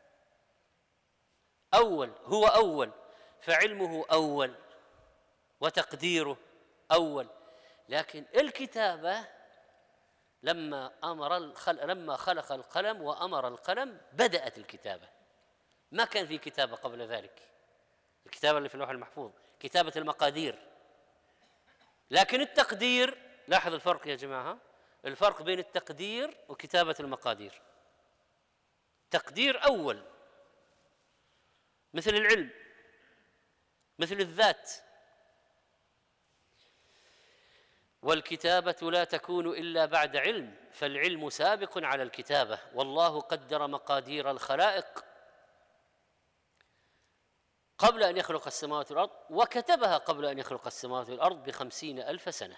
أول، هو أول، فعلمه أول وتقديره أول. لكن الكتابة لما أمر الخلق لما خلق القلم وأمر القلم بدأت الكتابة. ما كان في كتابة قبل ذلك. الكتابة اللي في اللوح المحفوظ كتابة المقادير، لكن التقدير، لاحظ الفرق يا جماعة، الفرق بين التقدير وكتابة المقادير. تقدير أول، مثل العلم، مثل الذات. والكتابة لا تكون إلا بعد علم، فالعلم سابق على الكتابة. والله قدر مقادير الخلائق قبل أن يخلق السماوات والأرض، وكتبها قبل أن يخلق السماوات والأرض بخمسين ألف سنة.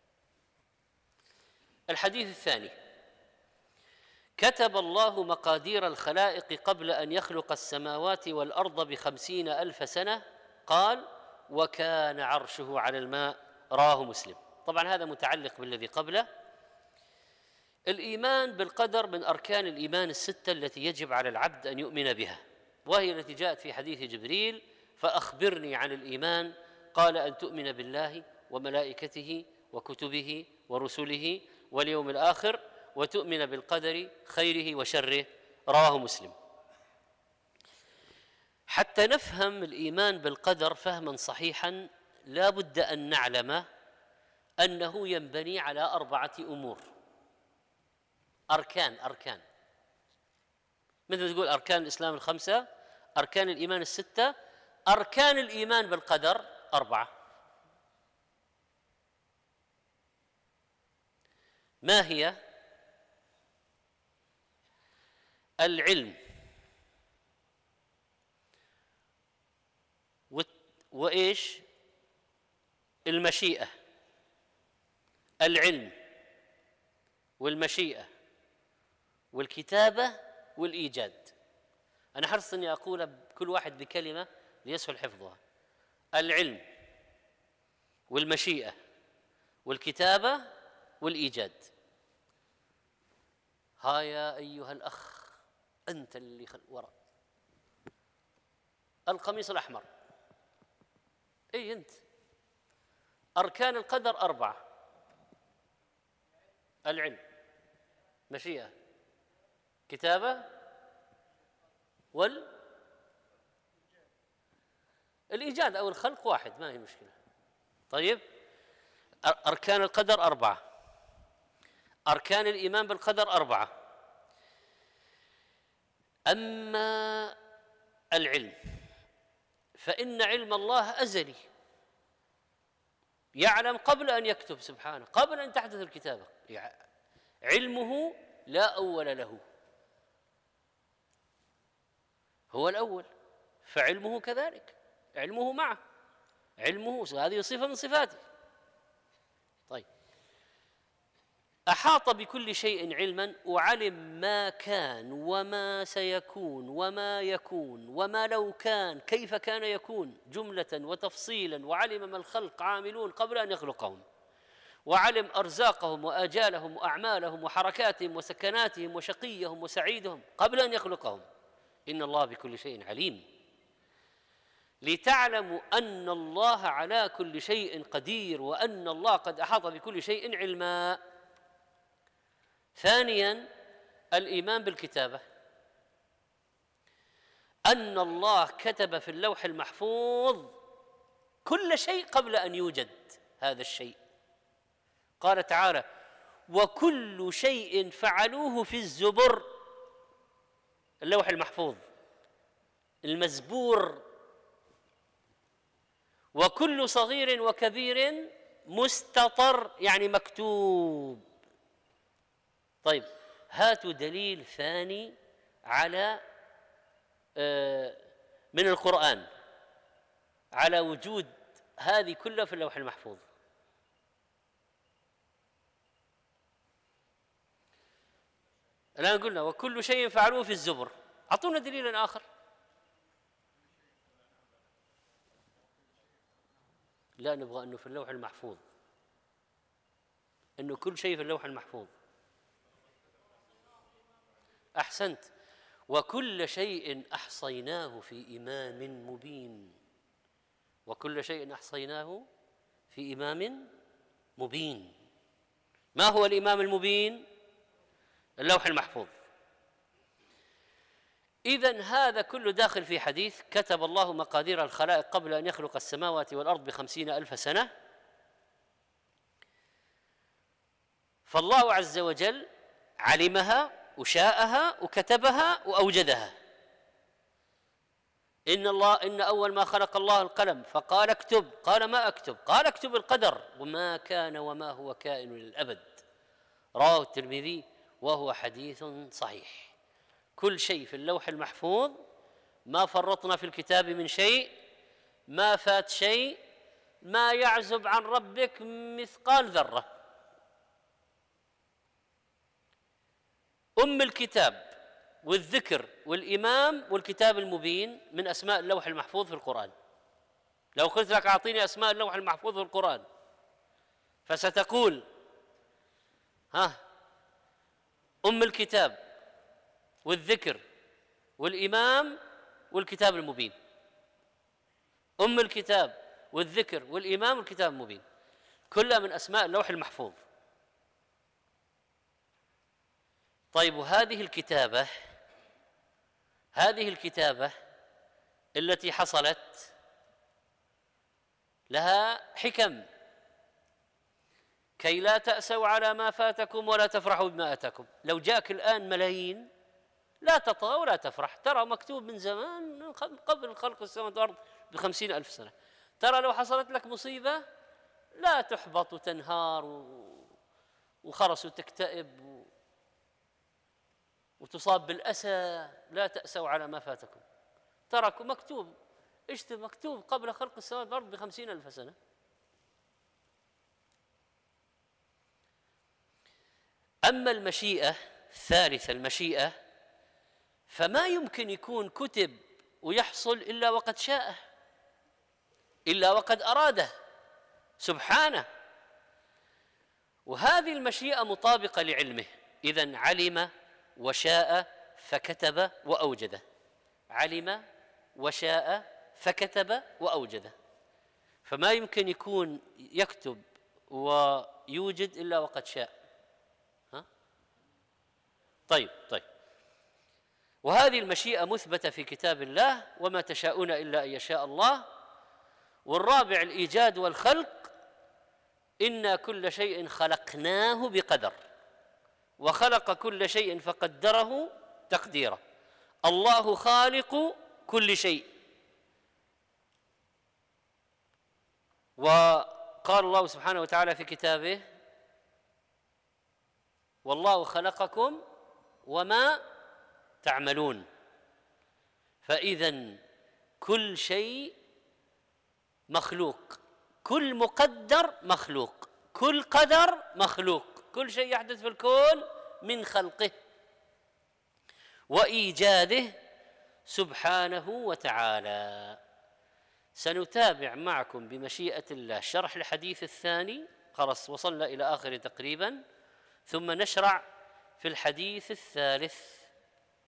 الحديث الثاني: كتب الله مقادير الخلائق قبل أن يخلق السماوات والأرض بخمسين ألف سنة، قال: وكان عرشه على الماء. رواه مسلم. طبعا هذا متعلق بالذي قبله. الإيمان بالقدر من أركان الإيمان الستة التي يجب على العبد أن يؤمن بها، وهي التي جاءت في حديث جبريل: فأخبرني عن الإيمان، قال: أن تؤمن بالله وملائكته وكتبه ورسله واليوم الآخر، وتؤمن بالقدر خيره وشره. رواه مسلم. حتى نفهم الإيمان بالقدر فهما صحيحا لا بد أن نعلم أنه ينبني على أربعة أمور، أركان أركان مثل تقول أركان الإسلام الخمسة، أركان الإيمان الستة، أركان الإيمان بالقدر أربعة. ما هي؟ العلم، وإيش؟ المشيئة، العلم والمشيئة والكتابة والإيجاد. أنا حرصت أني أقول كل واحد بكلمة ليسهل حفظها: العلم والمشيئة والكتابة والإيجاد. ها يا أيها الأخ أنت اللي خل... وراء القميص الأحمر، أي أنت. أركان القدر أربعة: العلم، مشيئة، كتابة، وال الإيجاد أو الخلق واحد، ما هي مشكلة. طيب، أركان القدر أربعة، أركان الإيمان بالقدر أربعة. أما العلم فإن علم الله أزلي، يعلم قبل أن يكتب سبحانه، قبل أن تحدث الكتابة. علمه لا أول له، هو الأول، فعلمه كذلك، علمه معه، علمه هذه صفة من صفاته. طيب، أحاط بكل شيء علما، وعلم ما كان وما سيكون وما يكون وما لو كان كيف كان يكون جملة وتفصيلا، وعلم ما الخلق عاملون قبل أن يخلقهم، وعلم أرزاقهم وآجالهم وأعمالهم وحركاتهم وسكناتهم وشقيهم وسعيدهم قبل أن يخلقهم. إن الله بكل شيء عليم، لتعلموا أن الله على كل شيء قدير، وأن الله قد أحاط بكل شيء علما. ثانيا، الإيمان بالكتابة، أن الله كتب في اللوح المحفوظ كل شيء قبل أن يوجد هذا الشيء. قال تعالى: وكل شيء فعلوه في الزبر، اللوح المحفوظ المزبور، وكل صغير وكبير مستطر، يعني مكتوب. طيب، هاتوا دليل ثاني على آه من القرآن على وجود هذه كلها في اللوح المحفوظ. الآن قلنا وكل شيء فعلوه في الزبر، أعطونا دليلا آخر. لا، نبغى أنه في اللوح المحفوظ، أنه كل شيء في اللوح المحفوظ. أحسنت، وكل شيء أحصيناه في إمام مبين، وكل شيء أحصيناه في إمام مبين. ما هو الإمام المبين؟ اللوح المحفوظ. إذن هذا كله داخل في حديث: كتب الله مقادير الخلائق قبل أن يخلق السماوات والأرض بخمسين ألف سنة. فالله عز وجل علمها وشاءها وكتبها وأوجدها. إن الله إن أول ما خلق الله القلم فقال اكتب، قال ما أكتب؟ قال اكتب القدر، وما كان وما هو كائن للأبد. رواه الترمذي وهو حديث صحيح. كل شيء في اللوح المحفوظ، ما فرطنا في الكتاب من شيء، ما فات شيء، ما يعزب عن ربك مثقال ذرة. أم الكتاب والذكر والإمام والكتاب المبين من أسماء اللوح المحفوظ في القرآن. لو قلت لك أعطيني أسماء اللوح المحفوظ في القرآن، فستقول ها أم الكتاب والذكر والإمام والكتاب المبين. أم الكتاب والذكر والإمام والكتاب المبين كلها من أسماء اللوح المحفوظ. طيب، وهذه الكتابة هذه الكتابة التي حصلت لها حكم، كي لا تأسوا على ما فاتكم ولا تفرحوا بما أتاكم. لو جاءك الآن ملايين لا تطغى ولا تفرح، ترى مكتوب من زمان قبل خلق السماوات والأرض بخمسين ألف سنة. ترى لو حصلت لك مصيبة لا تحبط وتنهار وخرس وتكتئب و... وتصاب بالأسى، لا تأسوا على ما فاتكم. ترى مكتوب، ايش مكتوب قبل خلق السماوات والأرض بخمسين ألف سنة. أما المشيئة الثالثة، المشيئة، فما يمكن يكون كتب ويحصل إلا وقد شاءه، إلا وقد أراده سبحانه. وهذه المشيئة مطابقة لعلمه. إذن علم وشاء فكتب وأوجده، علم وشاء فكتب وأوجده، فما يمكن يكون يكتب ويوجد إلا وقد شاء. ها؟ طيب طيب وهذه المشيئة مثبتة في كتاب الله، وما تشاءون إلا أن يشاء الله. والرابع الإيجاد والخلق، إنا كل شيء خلقناه بقدر، وخلق كل شيء فقدره تقديرا. الله خالق كل شيء. وقال الله سبحانه وتعالى في كتابه: والله خلقكم وما تعملون. فإذن كل شيء مخلوق، كل مقدر مخلوق، كل قدر مخلوق، كل شيء يحدث في الكون من خلقه وإيجاده سبحانه وتعالى. سنتابع معكم بمشيئة الله شرح الحديث الثاني، خلاص وصلنا إلى آخر تقريبا، ثم نشرع في الحديث الثالث.